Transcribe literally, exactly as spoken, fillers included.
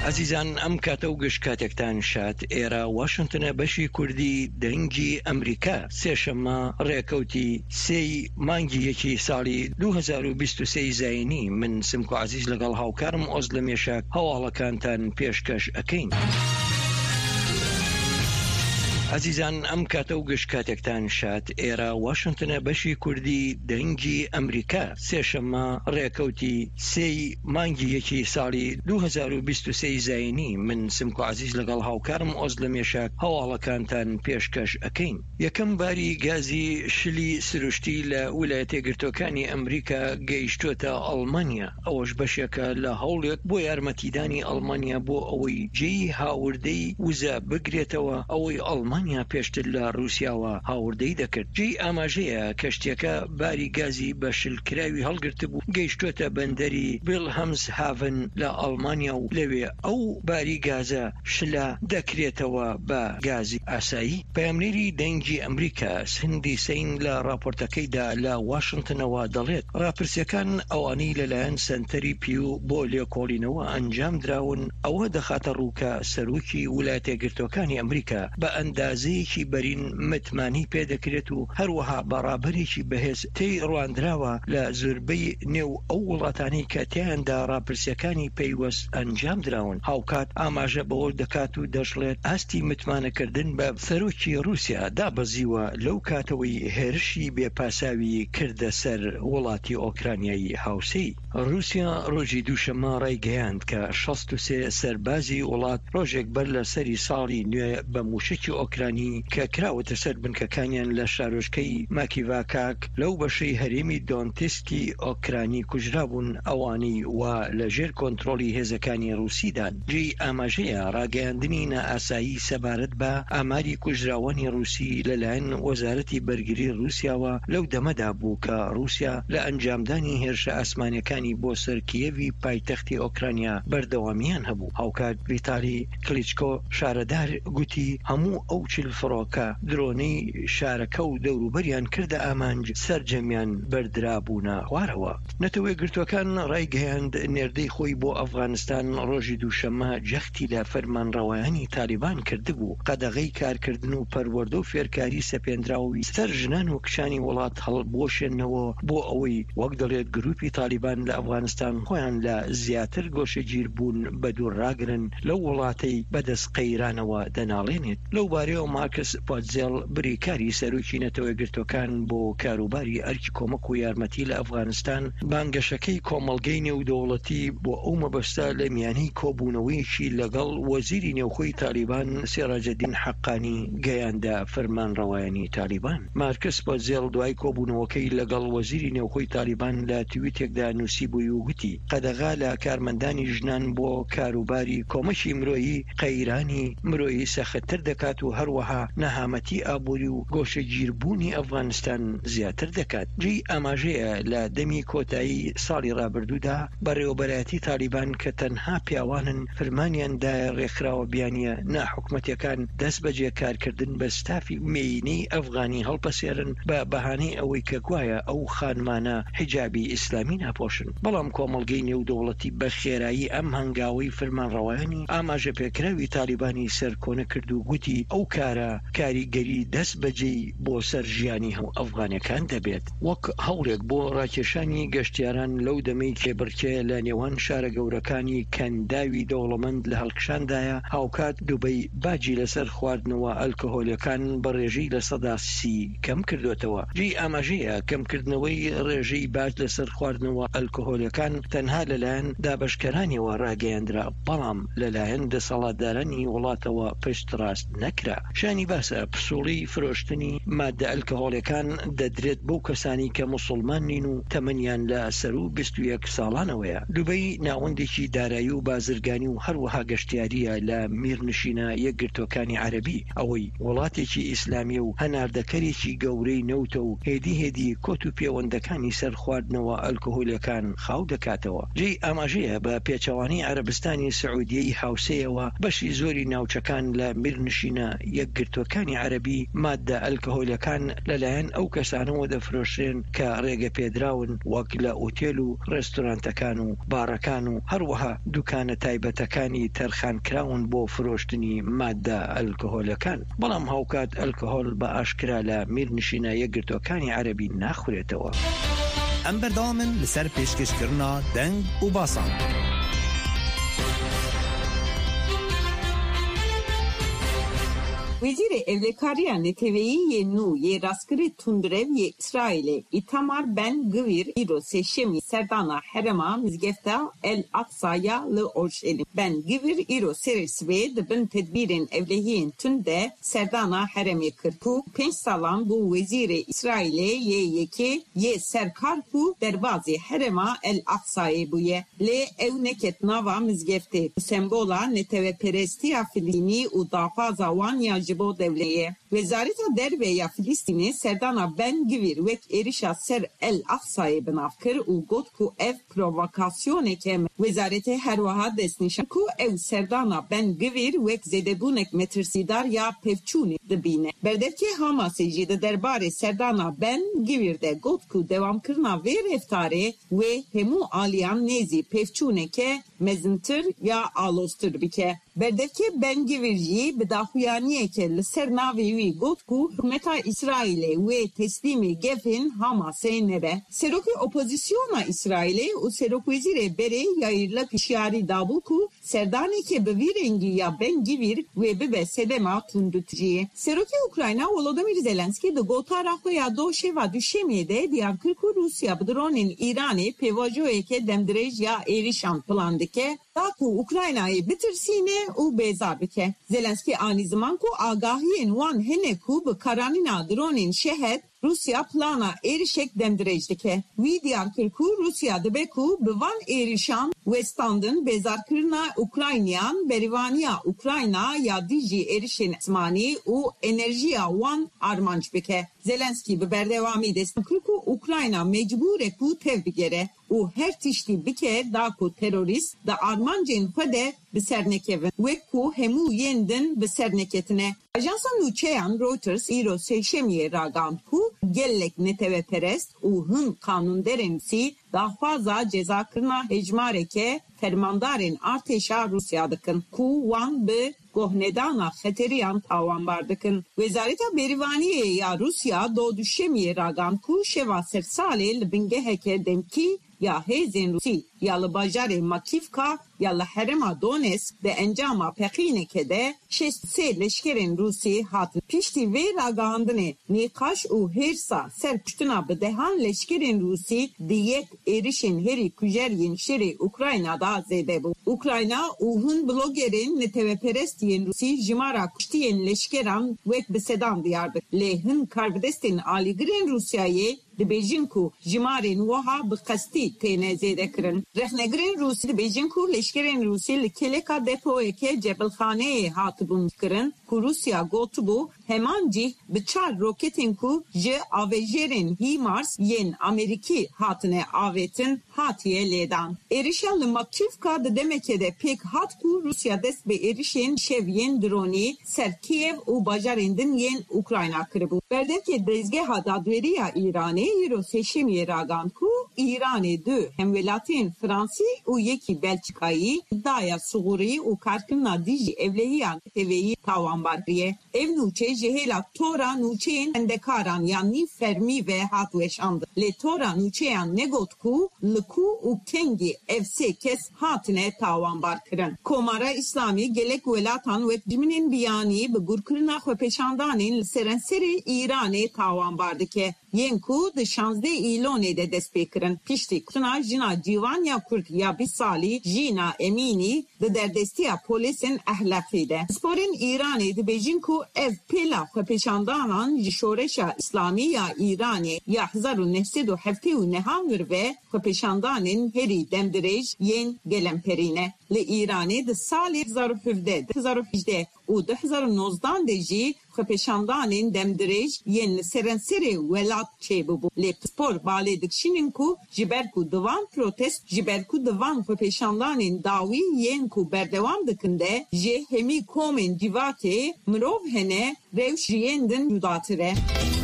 عزیزان ئەم کاتە و گشت کاتێکتان شات ئێرە واشنگتنە بەشی کوردی دەنگی ئەمریکا سێشەممە ڕێکەوتی سێی مانگی یەکی ساڵی دوو هەزار و بیست و سێ زاینی من سمکو عزیز لەگەڵ هاوکارم ئۆز لە مێشک هەواڵەکانتان پێشکەش ئەکەین. عزیزان ئەم کاتە و گشت کاتێکتان شات ئێرە واشنگتنە بەشی کوردی دەنگی ئەمریکا سێشەممە ڕێکەوتی سێی مانگی یەکی ساڵی دوو هەزار و بیست و سێ زاینی من سمکو عزیز لەگەڵ هاوکارم ئۆز لە مێشک هەواڵەکانتان پێشکەش ئەکەین. یەکەم باری گازی شلی سروشتی لە ویلایەتە یەکگرتووەکانی ئەمریکا گەیشتووەتە ئەڵمانیا، ئەوەش بەشێکە لە هەوڵێک بۆ یارمەتیدانی ئەڵمانیا بۆ ئەوەی جێی هاوردەی وزە بگرێتەوە، ئەوەی ئەڵمان یا پێشتر لە رووسیاوە هاوردەی دەکرد. جێی ئاماژەیە کەشتێکە باری گازی بە شلکراوی هەڵگرت بوو گەیشتوتە بەندەری ویلهەمز هاڤن لە ئەڵمانیا و لەوێ ئەو باری گازە شلە دەکرێتەوە بە گازی ئاسایی. پەیامنێری دەنگی ئەمریکا سندی سین لە راپۆرتەکەیدا لە واشنگتنەوە دەڵێت ڕاپرسیەکان ئەوانەی لەلایەن سنتەری پیو بۆ لێکۆڵینەوە ئەنجام دراون ئەوە دەخاتە ڕووکە سەرۆکی ویلایەتە یەکگرتووەکانی ئەمریکا بە ئەندازەیەکی بەرین متمانی پێدەکرێت و هەروەها بەڕابەرێکی بەهێز تێی ڕواندراوە لە زۆربەی نێو ئەو وڵاتانی کە تیاندا ڕاپرسیەکانی پەیوەست ئەنجام دراون. هاوکات ئاماژە بەوە دەکات و دەژڵێت ئاستی متمانەکردن بە سەرۆکی رووسیا دابەزیوە لەو کاتەوەی هێرشی بێپاساوی کردە سەر وڵاتی ئۆکرانیایی هاوسەی. رووسیا ڕۆژی دووشەممە ڕایگەیاند کە شەست و سێ سەربازی وڵات ڕۆژێک بەر لە سەری ساڵی نوێ بە موشکی ئۆکرانی کە کراوەتە سەر بنکەکانیان لە شارۆچکەی ماکیڤاکاک لەو بەشەی هەرێمی دۆنتسکی ئۆکرانی کوژرابوون، ئەوانەی وا لەژێر کۆنتڕۆلی هێزەکانی رووسیدان. جێی ئاماژەیە ڕاگەیاندنی نائاسایی سەبارەت بە ئاماری کوژراوانی رووسی لەلایەن وەزارەتی بەرگری رووسیاوە لەو دەمەدا بوو کە رووسیا لە ئەنجامدانی هێرشە ئاسمانیەکانی بۆ سەر کیێڤی پایتەختی ئۆکرانیا بەردەوامیان هەبوو. هاوکات ڤیتالی کلیچکۆ شارەدار گوتی هەموو ئەو چل فڕۆکە درۆنەی شارەکە و دەوروبەریان کردە ئامانج سەرجەمیان بەردرابوونە خوارەوە. نەتەوە یەکگرتووەکان ڕایگەیاند نێردەی خۆی بۆ ئەفغانستان ڕۆژی دووشەممە جەختی لە فەرمانڕەوایانی تالیبان کردبوو. قەدەغەی کارکردن و پەروەردە و فێرکاری سەپێنراوی سەر ژنان و کشانی وڵات هەڵبۆشێنەوە بۆ ئەوەی وەک دەڵێت گروپی تالیبان لە ئەفغانستان خۆیان لە زیاتر گۆشەگیر بوون بە دوور ڕاگرن لەو وڵاتەی بەدەست قەیرانەوە دەناڵێنێت. لەو بارەیەوە مارکس پۆتزێڵ بریکاری سەرۆکی نەتەوە یەکگرتووەکان بۆ کاروباری ئەرکی کۆمەک و یارمەتی لە ئەفغانستان بانگەشەکەی کۆمەڵگەی نێودەوڵەتی بۆ ئەو مەبەستە لە میانەی کۆبوونەوەیەکی لەگەڵ وەزیری نێوخۆی تالیبان سێڕاجەدین حەقانی گەیاندا فەرمانڕەوایانی تالیبان. مارکس پۆتزێڵ دوای کۆبوونەوەکەی لەگەڵ وەزیری نێوخۆی تالیبان لە تویتێکدا نووسی بووی و گوتی قەدەغا لە کارمەندانی ژنان بۆ کاروباری کۆمەکی مرۆیی قەیرانی مرۆیی سەختتر دەکات و هەروەها نەهامەتی ئابووری و گۆشەگیربوونی ئەفغانستان زیاتر دەکات. جێی ئاماژەیە لە دەمی کۆتایی ساڵی ڕابردوودا بەڕێوەبەرایەتی تالیبان کە تەنها پیاوانن فەرمانیاندا ڕێکخراوە بیانیە ناحکومەتیەکان دەست بەجێ کارکردن بە ستافی مێینەی ئەفغانی هەڵپەسێرن بە بەهانەی ئەوەی کە گوایە ئەو خانمانە حیجابی ئیسلامی ناپۆشن. بەڵام کۆمەڵگەی نێودەوڵەتی بە خێرایی ئەم هەنگاوەی فەرمانڕەوایانی ئاماژە پێکراوی تالیبانی سەرکۆنە کرد و گوتی ئەو کارە کاریگەری دەست بەجێی بۆ سەر ژیانی هەم ئەفغانەکان دەبێت. وەک هەوڵێک بۆ ڕاکێشانی گەشتیاران لەو دەمەی کێبڕکێ لە نێوان شارە گەورەکانی کەنداوی دەوڵەمەند لە هەڵکشاندایە، هاوکات دووبەی باجی لەسەر خواردنەوە ئەلکۆهۆلیەکان بە ڕێژەی لە سەدا سی کەم کردوێتەوە. جێی ئاماژەیە کەمکردنەوەی ڕێژەی باج لەسەر خواردنەوە ئەلکۆهۆلیەکان تەنها لەلایەن دابەشکەرانیەوە ڕاگەیاندرا، بەڵام لەلایەن دەسەڵاتدارانی وڵاتەوە پشت ڕاست نەکرا. شانی باسە پسوڵی فرۆشتنی مادە ئەلکۆهۆلیەکان دەدرێت بەو کەسانی کە موسڵمان نین و تەمەنیان لە سەر و بیست و یەک ساڵانەوەیە. دووبەی ناوەندێکی دارایی و بازرگانی و هەروەها گەشتیاریە لە میرنشینە یەکگرتووەکانی عەرەبی، ئەوەی وڵاتێکی ئیسلامی و هەناردەکەرێکی گەورەی نەوتە و هێدی هێدی کۆت و پەیوەندەکانی سەر خواردنەوە ئەلکۆهۆلیەکان خاو دەکاتەوە. جێی ئاماژەیە بە پێچەوانی عەرەبستانی سعودیەی هاوسەیەوە بەشی زۆری ناوچەکان لە میرنشینە یەکگرتوەکانی عەرەبی مادە ئەلکۆهۆلیەکان لەلایەن ئەو کەسانەوە دەفرۆشرێن کە ڕێگە پێدراون وەک لە ئوتێل و ڕێستۆرانتەکان و بارەکان و هەروەها دوکانە تایبەتەکانی تەرخانکراون بۆ فرۆشتنی مادە ئەلکۆهۆلیەکان. بەڵام هاوکات ئەلکۆهۆل بە ئاشکرا لە میرنشینە یەکگرتوەکانی عەرەبی ناخورێتەوە. ئەم بەردەوامن لەسەر پێشکەشکردنا دەنگ و باسان. Wezîrê Evlekariya Neteweyî yê nû yê rastgirê tundrev yê İsraîlê Itamar Ben-Gvir îro sêşemî serdana herêma mizgefta El Aqsaya li Orşelîm. Ben-Gvir îro serê sibê dibin tedbîrên evlehiyên tund de serdana herêmê kir ku pênc salan bû Wezîrê İsraîlê yê yekê yê serkar ku derbazê herêma El Aqsayê bûye. Lê ew neket nava mizgeftê. Sembola neteveperestiya Filînî û daxwaza wan ya bo devleye. Wezareta derve ya Filistînê serdana Ben-Gvir wek êrişa ser El Aqsayê binavkir û got ku ev provokasyoneke me. Wezarete her wiha destnîşan ku ew serdana Ben-Gvir wek zêdebûnek metirsîdar ya pevçûnê dibîne. Berdevkê Hamasê jî di derbarê serdana Ben-Gvir de got ku dewamkirina vê reftarê wê hemû aliyan nêzî pevçûneke mezintir ya alostir bike. Berdevkê Ben-Gvir jî bi daxuyaniyeke li ser navê wî got ku hikûmeta İsraîlê wê teslîmê gefên Hamasê nebe. Serokê opozisyona İsraîlê û Serokwezîrê Berê Yair Lapîşyarî dabû ku serdaneke bi vî rengî ya Ben-Gvir wê bibe sedema tundutiyê. Serokê Ukrayna Volodymyr Zelenskî di gotara xwe ya do şeva duşemê de diyan kir ku Rusya bi dronên Îranê pêvajoyeke demdirêj ya êrişan plan dike ta ku Ukraynayê bitirsîne û bêza bike. Zelenskî anî ziman ku agahiyên wan hene ku bi karanîna dronên şehed Rusya plana êrişek demdirêj dike. Wî diyar kir ku Rusya dibe ku bi van êrişan westandin bêzarkirina Ukraynayan berîvaniya Ukrayna ya dijî êrişên zmanî û enerjiya wan armanc bike. Zelenskî bi berdewamî destek kir ku Ukrayna mecbûr e ku tev bigere û her tiştî bike da ku terorîst da armancên xwe de bi ser nekevin wek ku hemû yên din bi ser neketine. Ajansa nûçeyan Reuters îro sêşemiyê ragand ku gelek neteveperest û hin kanûnderên sî daxwaza cezakirina hejmareke fermandarên artêşa Rusya dikin ku wan bi gohnedana xeteriyan tawanbar dikin. Wezareta Berîvaniyê ya Rusya do duşemiyê ragand ku şeva sersalê li bingeheke demkî ya hêzên Rusî ya li bajarê Makîvka ya li herêma Donetsk de encama pexîneke de şêst sê leşkerên Rusî hatin. Piştî vê ragihandinê nîqaş û hêrsa ser kuştina bi dehan leşkerên Rusî di yek êrişên herî kujeriyên şerê Ukraynada zêde bû. Ukrayna û hin blogerên neteveperestiyên Rusî ji mara kuştiyên leşkeran wek bi sedan diyar dik. Lê hin karbidestên alîgirên Rusyayê dibêjin ku ji marên wiha bi qestî têne zêdekirin. Rexnegirên Rusî dibêjin ku leşkerên Rusî li keleka depoyeke Cebilxaneyê hatibûn kirin ku Rusya gotibû heman cih bi çar roketên ku ji avêjerên HIMARS yên Amerîkî hatine avêtin hatiye lêdan. Êrişa li Makîvka di demeke de pêk hat ku Rusya dest bi êrişên şev yên dronî ser Kiev û bajarên din yên Ukrayna kiribû. Berdevkê dezgeha dadweriya İranê îro sêşemiyê ragand ku İranê du hemwelatiyên Fransî û yekî Belçikayî iddiaya suğurî û karkirina dijî evlehiya neteweyî tawanbar kiriye. Ev nûçe ji hêla tora nûçeyên xwendekaran ya nîv fermî ve hat weşandin. Lê tora nûçeyan negot ku li ku û kengî ev sê kes hatine tawanbar kirin. Komara İslamî gelek welatan wek cimînên biyanî bi gurkirina xwepeşandanên li serenserê İranê tawanbar dike. Yên ku di şanzdeh îlonê de dest pê kirin. Piştî kuştina jina cîvan ya Kurd ya bîst salî Jîna Emînî di derdestiya polîsên Ehlefî de. Sporên İranê dibêjin ku ev pêla xwepeşandanan ji şoreşa İslamî ya İranê ya hezar û neh sed û heftê û nehan ve xwepeşandanên herî demdirêj yên gelemperîne. Li İranê di salê hezar û hevdeh hezar û hejdeh û û du hezar û nozdan de jî xwepeşandanên demdirêj yên li serenserê welat çêbûbû. Lê spor balê dikişînin ku ji ber ku divan protest ji ber ku divan xwepeşandanên dawî yên ku berdewam dikin de ji hemî komên civakê mirov hene rewş ji yên din cudatir e.